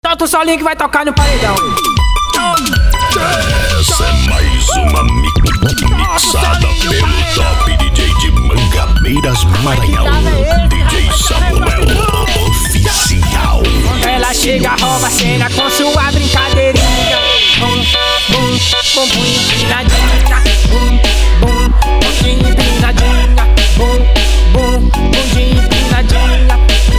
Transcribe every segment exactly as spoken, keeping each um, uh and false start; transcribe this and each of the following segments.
Solta o solinho que vai tocar no paredão. Essa é mais uma mi mixada pelo top D J de Mangabeiras, Maranhão, D J Samuel Oficial. Quando ela chega, rouba a cena com sua brincadeirinha. Bum, bum, bum, bum, empinadinha. Bum, bum, bum, empinadinha. Bum, bum, bum, empinadinha.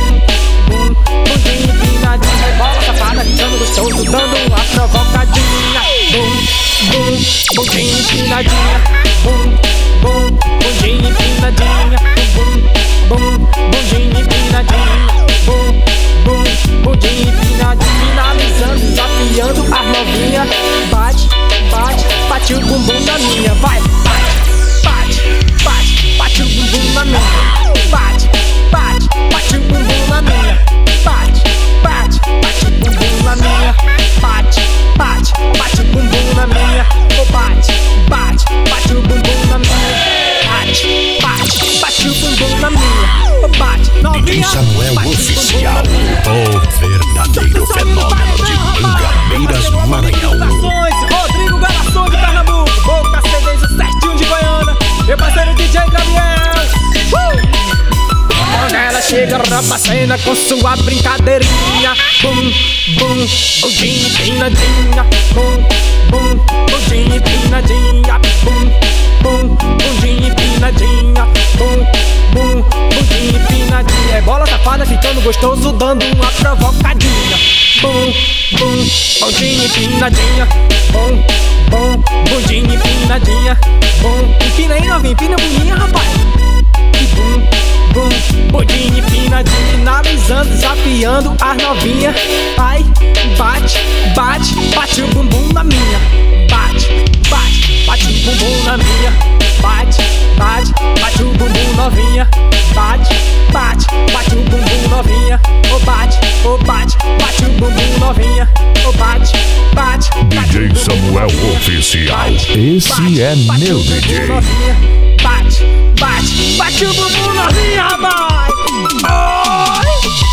Bum, bum, empinadinha. Bola safada, ficando gostoso, dando uma provocadinha. Bum, bum, bum, empinadinha. Bum, bum, bum, empinadinha. Bum, bum, bum, empinadinha. Bum, bum, bum, empinadinha. Finalizando, desafiando as novinhas. Bate, bate, bate o bumbum na minha. Vai, bate, bate, bate, bate o bumbum na minha. Bate, bate, bate o bumbum na minha. Bate, bate, bate o bumbum na minha. Bate, bate, bate o bumbum na minha. Oh, bate, bate, bate o bumbum na minha. Bate, bate, bate o bumbum na minha. Oh, bate, D J Samuel Oficial, o verdadeiro fenômeno de Mangabeiras, Maranhão. Rodrigo Galação de Pernambuco, Boca Cedejo certinho de Goiânia. Meu parceiro D J Gabriel. uh! Quando ela chega, rouba a cena com sua brincadeirinha. Bum, bum, budinho empinadinha. Bum, bum, budinho empinadinha. Bum, bum, budinho empinadinha. Bum, bum, budinho empinadinha. É bola safada ficando gostoso, dando uma provocadinha. Bum, bum, budinho empinadinha. Bum, bum, budinho empinadinha. Bum, empina aí, novinho, empina a bundinha, rapaz. Bum, bum, budinho empinadinha. Finalizando, desafiando as novinhas. Vai, bate, bate, bate o bumbum na minha. Bate, bate, bate o bumbum na minha. Bate, bate, bate o bumbum novinha. Bate, bate, bate o bumbum novinha. Oh, bate, oh, bate, bate o bumbum novinha. Oh, bate, bate, bate D J Samuel Oficial. Esse é meu D J. Bate, bate, bate o bumbum novinha, rapaz. Oi!